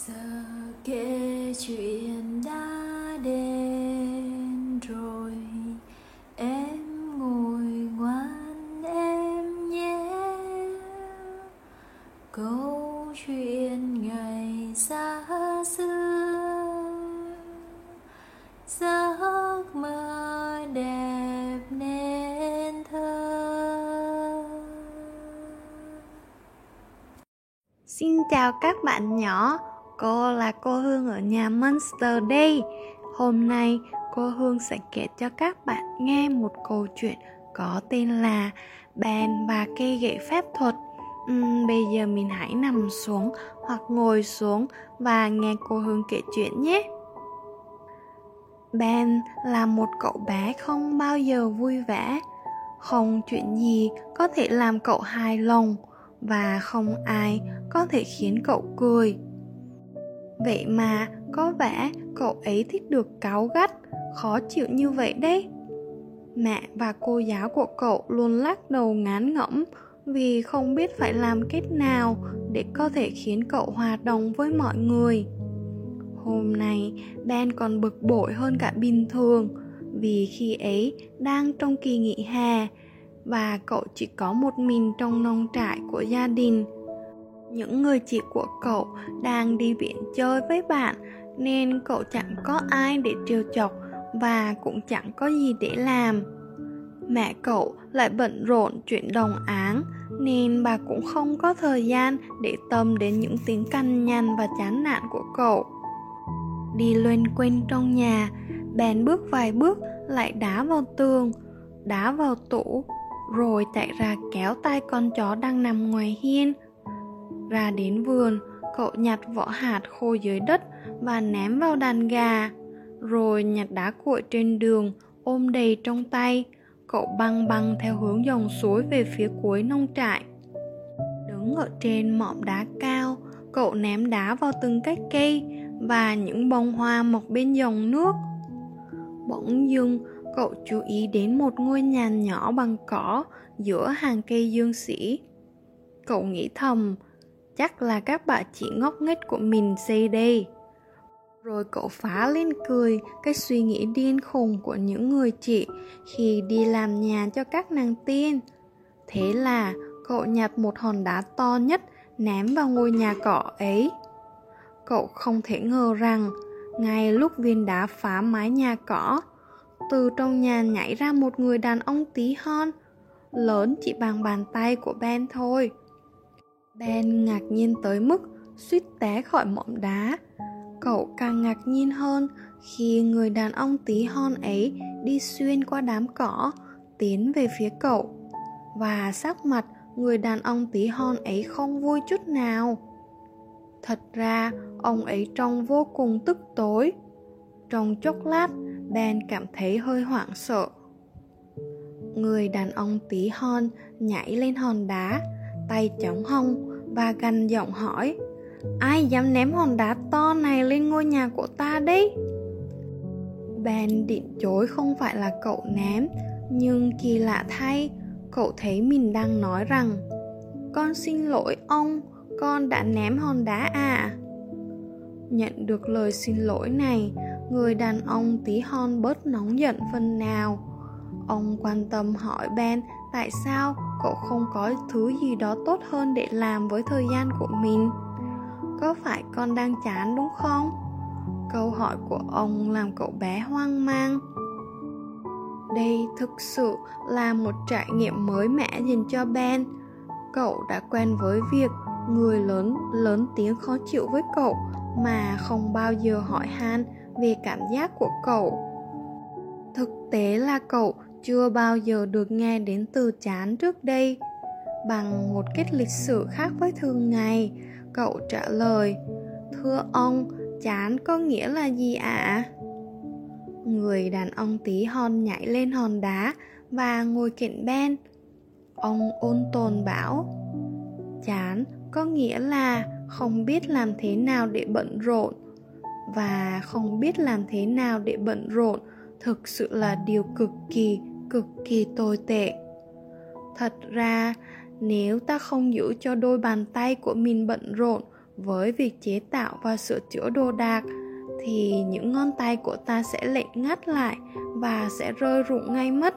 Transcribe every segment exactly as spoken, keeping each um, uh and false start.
Giờ kể chuyện đã đến rồi, em ngồi ngoan em nhé. Câu chuyện ngày xa xưa, giấc mơ đẹp nên thơ. Xin chào các bạn nhỏ, cô là cô Hương ở nhà Monster đây. Hôm nay cô Hương sẽ kể cho các bạn nghe một câu chuyện có tên là Ben và cây gậy phép thuật. uhm, Bây giờ mình hãy nằm xuống hoặc ngồi xuống và nghe cô Hương kể chuyện nhé. Ben là một cậu bé không bao giờ vui vẻ. Không chuyện gì có thể làm cậu hài lòng, và không ai có thể khiến cậu cười. Vậy mà có vẻ cậu ấy thích được cáu gắt, khó chịu như vậy đấy. Mẹ và cô giáo của cậu luôn lắc đầu ngán ngẩm vì không biết phải làm cách nào để có thể khiến cậu hòa đồng với mọi người. Hôm nay Ben còn bực bội hơn cả bình thường vì khi ấy đang trong kỳ nghỉ hè và cậu chỉ có một mình trong nông trại của gia đình. Những người chị của cậu đang đi biển chơi với bạn nên cậu chẳng có ai để trêu chọc và cũng chẳng có gì để làm. Mẹ cậu lại bận rộn chuyện đồng áng nên bà cũng không có thời gian để tâm đến những tiếng cằn nhằn và chán nản của cậu. Đi loanh quanh trong nhà, Ben bước vài bước lại đá vào tường, đá vào tủ, rồi chạy ra kéo tay con chó đang nằm ngoài hiên. Ra đến vườn, cậu nhặt vỏ hạt khô dưới đất và ném vào đàn gà, rồi nhặt đá cuội trên đường ôm đầy trong tay. Cậu băng băng theo hướng dòng suối về phía cuối nông trại. Đứng ở trên mỏm đá cao, cậu ném đá vào từng cái cây và những bông hoa mọc bên dòng nước. Bỗng dưng cậu chú ý đến một ngôi nhà nhỏ bằng cỏ giữa hàng cây dương xỉ. Cậu nghĩ thầm, chắc là các bà chị ngốc nghếch của mình xây đây. Rồi cậu phá lên cười cái suy nghĩ điên khùng của những người chị khi đi làm nhà cho các nàng tiên. Thế là cậu nhặt một hòn đá to nhất ném vào ngôi nhà cỏ ấy. Cậu không thể ngờ rằng ngay lúc viên đá phá mái nhà cỏ, từ trong nhà nhảy ra một người đàn ông tí hon, lớn chỉ bằng bàn tay của Ben thôi. Ben ngạc nhiên tới mức suýt té khỏi mỏm đá. Cậu càng ngạc nhiên hơn khi người đàn ông tí hon ấy đi xuyên qua đám cỏ, tiến về phía cậu. Và sắc mặt người đàn ông tí hon ấy không vui chút nào. Thật ra, ông ấy trông vô cùng tức tối. Trong chốc lát, Ben cảm thấy hơi hoảng sợ. Người đàn ông tí hon nhảy lên hòn đá, tay chống hông và gằn giọng hỏi: "Ai dám ném hòn đá to này lên ngôi nhà của ta đấy?" Ben định chối không phải là cậu ném, nhưng kỳ lạ thay, cậu thấy mình đang nói rằng: "Con xin lỗi ông, con đã ném hòn đá à." Nhận được lời xin lỗi này, người đàn ông tí hon bớt nóng giận phần nào. Ông quan tâm hỏi Ben tại sao cậu không có thứ gì đó tốt hơn để làm với thời gian của mình. Có phải con đang chán đúng không? Câu hỏi của ông làm cậu bé hoang mang. Đây thực sự là một trải nghiệm mới mẻ dành cho Ben. Cậu đã quen với việc người lớn lớn tiếng khó chịu với cậu mà không bao giờ hỏi han về cảm giác của cậu. Thực tế là cậu chưa bao giờ được nghe đến từ chán trước đây. Bằng một cách lịch sử khác với thường ngày, cậu trả lời: "Thưa ông, chán có nghĩa là gì ạ?" À? Người đàn ông tí hon nhảy lên hòn đá và ngồi cạnh Ben. Ông ôn tồn bảo: "Chán có nghĩa là không biết làm thế nào để bận rộn. Và không biết làm thế nào để bận rộn thực sự là điều cực kỳ, cực kỳ tồi tệ. Thật ra, nếu ta không giữ cho đôi bàn tay của mình bận rộn với việc chế tạo và sửa chữa đồ đạc, thì những ngón tay của ta sẽ lệnh ngắt lại và sẽ rơi rụng ngay mất.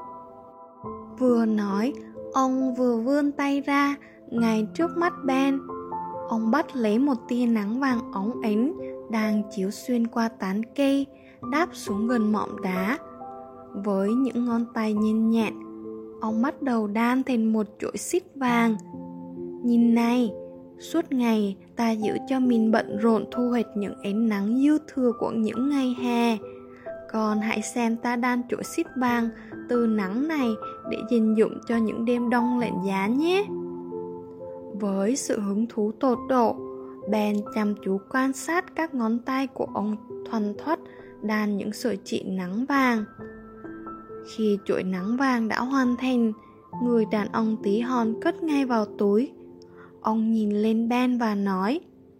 Vừa nói, ông vừa vươn tay ra ngay trước mắt Ben. Ông bắt lấy một tia nắng vàng óng ánh đang chiếu xuyên qua tán cây, đáp xuống gần mỏm đá. Với những ngón tay nhanh nhẹn, ông bắt đầu đan thành một chuỗi xích vàng. Nhìn này, suốt ngày ta giữ cho mình bận rộn thu hoạch những ánh nắng dư thừa của những ngày hè. Còn hãy xem ta đan chuỗi xích vàng từ nắng này để dành dụng cho những đêm đông lạnh giá nhé. Với sự hứng thú tột độ, Ben chăm chú quan sát các ngón tay của ông thoăn thoắt đan những sợi chỉ nắng vàng. Khi chuỗi nắng vàng đã hoàn thành, người đàn ông tí hon cất ngay vào túi. Ông nhìn lên Ben và nói: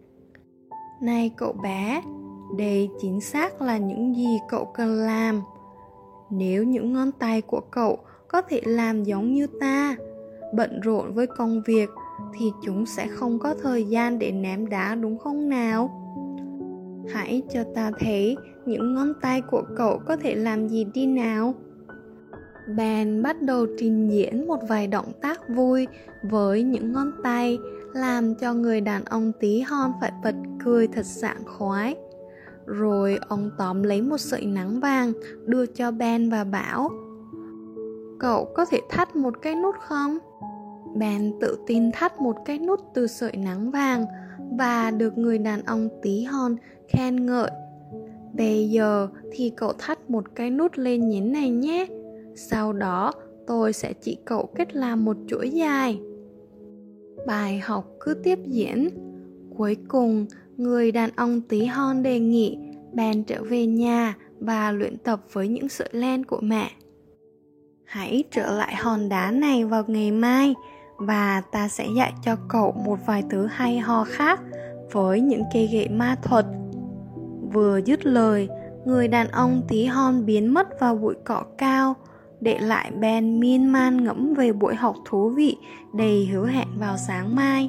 "Này cậu bé, đây chính xác là những gì cậu cần làm. Nếu những ngón tay của cậu có thể làm giống như ta, bận rộn với công việc, thì chúng sẽ không có thời gian để ném đá, đúng không nào? Hãy cho ta thấy những ngón tay của cậu có thể làm gì đi nào." Ben bắt đầu trình diễn một vài động tác vui với những ngón tay, làm cho người đàn ông tí hon phải bật cười thật sảng khoái. Rồi ông tóm lấy một sợi nắng vàng đưa cho Ben và bảo: "Cậu có thể thắt một cái nút không?" Ben tự tin thắt một cái nút từ sợi nắng vàng và được người đàn ông tí hon khen ngợi. "Bây giờ thì cậu thắt một cái nút lên nhến này nhé. Sau đó tôi sẽ chỉ cậu cách làm một chuỗi dài." Bài học cứ tiếp diễn. Cuối cùng, người đàn ông tí hon đề nghị Ben trở về nhà và luyện tập với những sợi len của mẹ. "Hãy trở lại hòn đá này vào ngày mai, và ta sẽ dạy cho cậu một vài thứ hay ho khác với những cây gậy ma thuật." Vừa dứt lời, người đàn ông tí hon biến mất vào bụi cỏ cao, để lại Ben miên man ngẫm về buổi học thú vị đầy hứa hẹn vào sáng mai.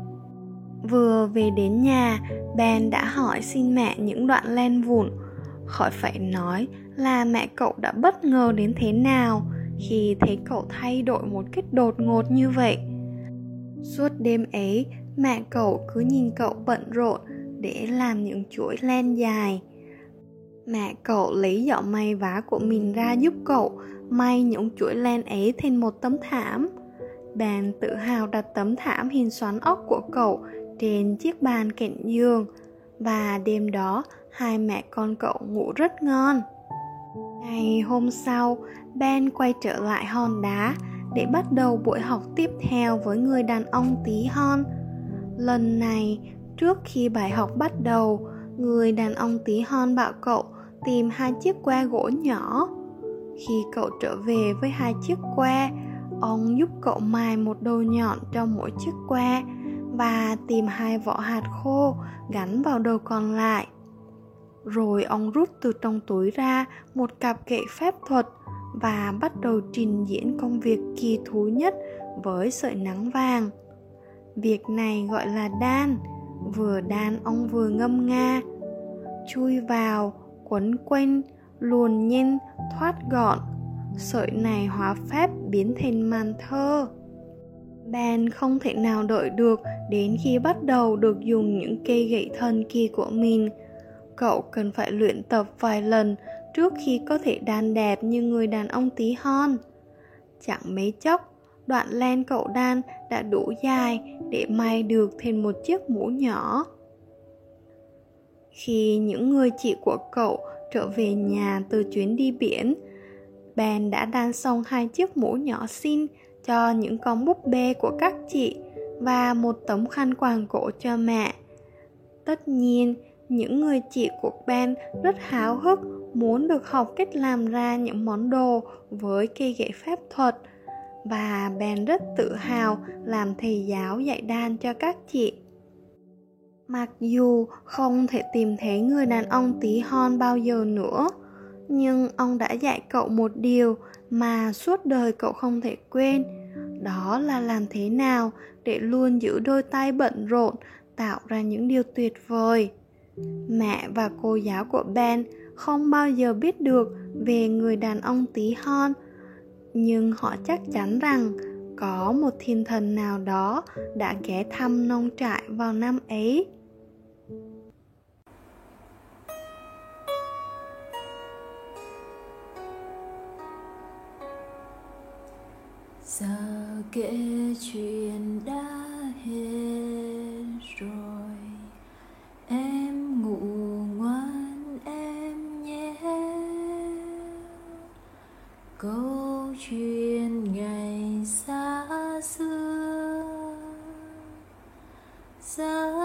Vừa về đến nhà, Ben đã hỏi xin mẹ những đoạn len vụn. Khỏi phải nói là mẹ cậu đã bất ngờ đến thế nào khi thấy cậu thay đổi một cách đột ngột như vậy. Suốt đêm ấy, mẹ cậu cứ nhìn cậu bận rộn để làm những chuỗi len dài. Mẹ cậu lấy giỏ may vá của mình ra giúp cậu may những chuỗi len ấy thành một tấm thảm. Ben tự hào đặt tấm thảm hình xoắn ốc của cậu trên chiếc bàn cạnh giường, và đêm đó hai mẹ con cậu ngủ rất ngon. Ngày hôm sau, Ben quay trở lại hòn đá để bắt đầu buổi học tiếp theo với người đàn ông tí hon. Lần này, trước khi bài học bắt đầu, người đàn ông tí hon bảo cậu tìm hai chiếc que gỗ nhỏ. Khi cậu trở về với hai chiếc que, ông giúp cậu mài một đầu nhọn cho mỗi chiếc que và tìm hai vỏ hạt khô gắn vào đầu còn lại. Rồi ông rút từ trong túi ra một cặp gậy phép thuật và bắt đầu trình diễn công việc kỳ thú nhất với sợi nắng vàng. Việc này gọi là đan. Vừa đan ông vừa ngâm nga: "Chui vào, quấn quanh, luồn nhanh, thoát gọn. Sợi này hóa phép biến thành màn thơ." Ben không thể nào đợi được đến khi bắt đầu được dùng những cây gậy thần kỳ của mình. Cậu cần phải luyện tập vài lần trước khi có thể đan đẹp như người đàn ông tí hon. Chẳng mấy chốc, đoạn len cậu đan đã đủ dài để may được thành một chiếc mũ nhỏ. Khi những người chị của cậu trở về nhà từ chuyến đi biển, Ben đã đan xong hai chiếc mũ nhỏ xinh cho những con búp bê của các chị và một tấm khăn quàng cổ cho mẹ. Tất nhiên, những người chị của Ben rất háo hức muốn được học cách làm ra những món đồ với cây gậy phép thuật, và Ben rất tự hào làm thầy giáo dạy đan cho các chị. Mặc dù không thể tìm thấy người đàn ông tí hon bao giờ nữa, nhưng ông đã dạy cậu một điều mà suốt đời cậu không thể quên. Đó là làm thế nào để luôn giữ đôi tay bận rộn tạo ra những điều tuyệt vời. Mẹ và cô giáo của Ben không bao giờ biết được về người đàn ông tí hon, nhưng họ chắc chắn rằng có một thiên thần nào đó đã ghé thăm nông trại vào năm ấy. Giờ kể chuyện đã hết rồi, em ngủ ngoan em nhé. Câu chuyện ngày xa xưa, xa